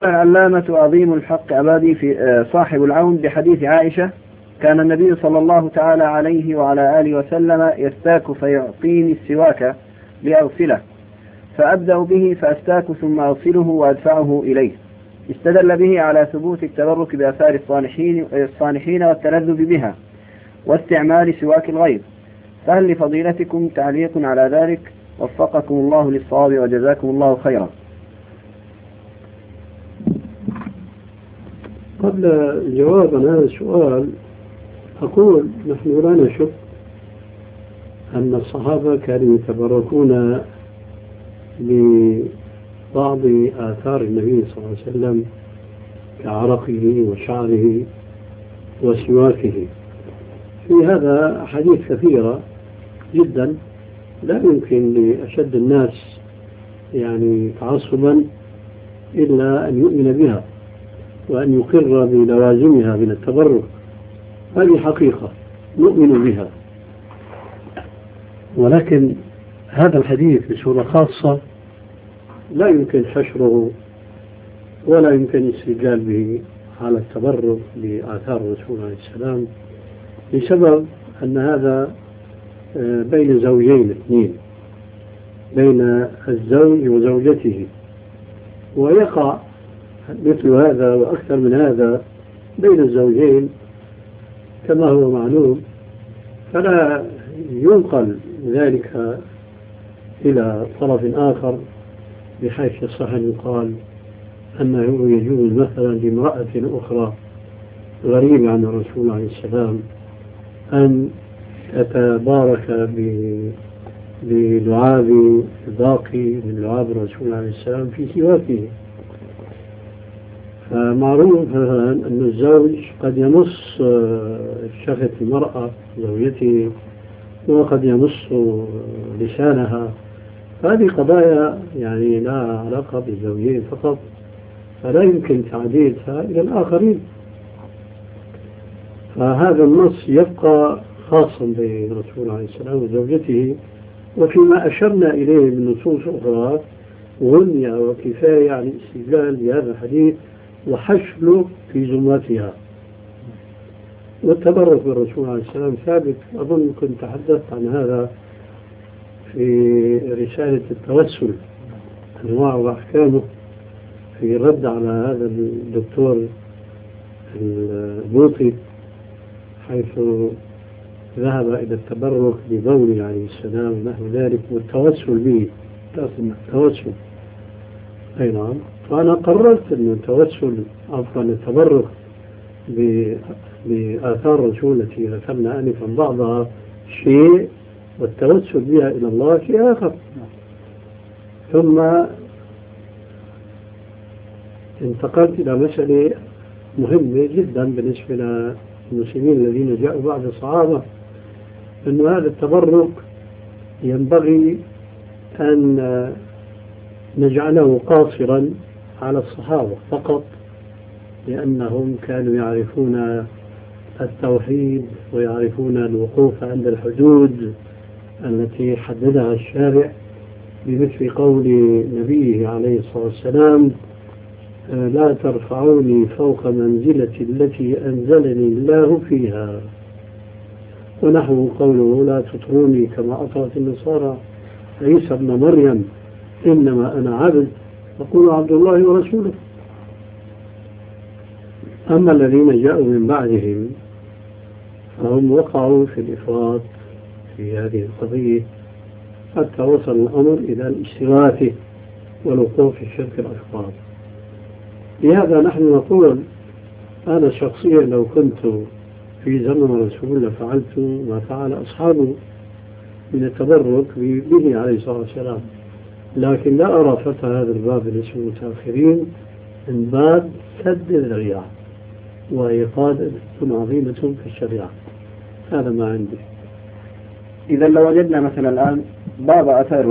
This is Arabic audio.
العلامة عظيم الحق عبادي في صاحب العون بحديث عائشة: كان النبي صلى الله تعالى عليه وعلى آله وسلم يستاك فيعطيني السواك لأغسله، فأبدأ به فأستاك ثم أغسله وأدفعه إليه. استدل به على ثبوت التبرك بآثار الصالحين والتلذذ بها واستعمال سواك الغير. فهل لفضيلتكم تعليق على ذلك؟ وفقكم الله للصواب وجزاكم الله خيرا. قبل الجواب عن هذا السؤال أقول نحن لا نشك أن الصحابة كانوا يتبركون ببعض آثار النبي صلى الله عليه وسلم كعرقه وشعره وسواكه. في هذا أحاديث كثيرة جدا لا يمكن لأشد الناس يعني تعصبا إلا أن يؤمن بها وأن يقر بلوازمها من التبرك. هذه حقيقة نؤمن بها، ولكن هذا الحديث بصورة خاصة لا يمكن حشره ولا يمكن الاستدلال به على التبرك بآثار الرسول عليه السلام، لسبب أن هذا بين زوجين اثنين، بين الزوج وزوجته، ويقع مثل هذا وأكثر من هذا بين الزوجين كما هو معلوم، فلا ينقل ذلك إلى طرف آخر بحيث يصح أن يقال أنه يجوز مثلا لامرأة أخرى غريبة عن الرسول عليه السلام أن تتبارك بلعاب باقي من لعاب الرسول عليه السلام في سواكه. فمعروف أن الزوج قد يمص شفة المرأة زوجته وقد يمص لسانها، هذه قضايا يعني لا علاقة بالزوجين فقط، فلا يمكن تعديلها إلى الآخرين. فهذا النص يبقى خاصا بالرسول عليه السلام وزوجته، وفيما أشرنا إليه من نصوص أخرى غنية وكفاية عن الاستدلال بهذا الحديث وحشله في زمرتها. والتبرك بالرسول عليه السلام ثابت، أظن كنت تحدثت عن هذا في رسالة التوسل أنواع وأحكامه في رد على هذا الدكتور البوطي، حيث ذهب إلى التبرك ببوله عليه السلام ونحو ذلك والتوسل به. توسل أي نعم. فأنا قررت أن التبرك بآثار الرسول التي ذكرنا آنفا بعضها شيء والتوسل بها إلى الله شيء آخر. ثم انتقلت إلى مسألة مهمة جدا بالنسبة للمسلمين الذين جاءوا بعد الصحابة، أن هذا التبرك ينبغي أن نجعله قاصرا على الصحابة فقط، لأنهم كانوا يعرفون التوحيد ويعرفون الوقوف عند الحدود التي حددها الشارع بمثل قول نبيه عليه الصلاة والسلام: لا ترفعوني فوق منزلتي التي أنزلني الله فيها، ونحو قوله: لا تطروني كما أطرت النصارى عيسى ابن مريم، إنما أنا عبد فقولوا عبد الله ورسوله. أما الذين جاءوا من بعدهم فهم وقعوا في الإفراط في هذه القضية حتى وصل الأمر إلى الاستغاثة والوقوع في الشرك الأكبر. لهذا نحن نقول أنا شخصيا لو كنت في زمن الرسول لفعلت ما فعل أصحابه من التبرك به عليه الصلاة والسلام، لكن لا أرى فتح هذا الباب بالنسبة للمتأخرين من باب سد الذريعة وهي قاعدة عظيمة في الشريعة. هذا ما عندي. إذا لو وجدنا مثلا الآن بعض آثار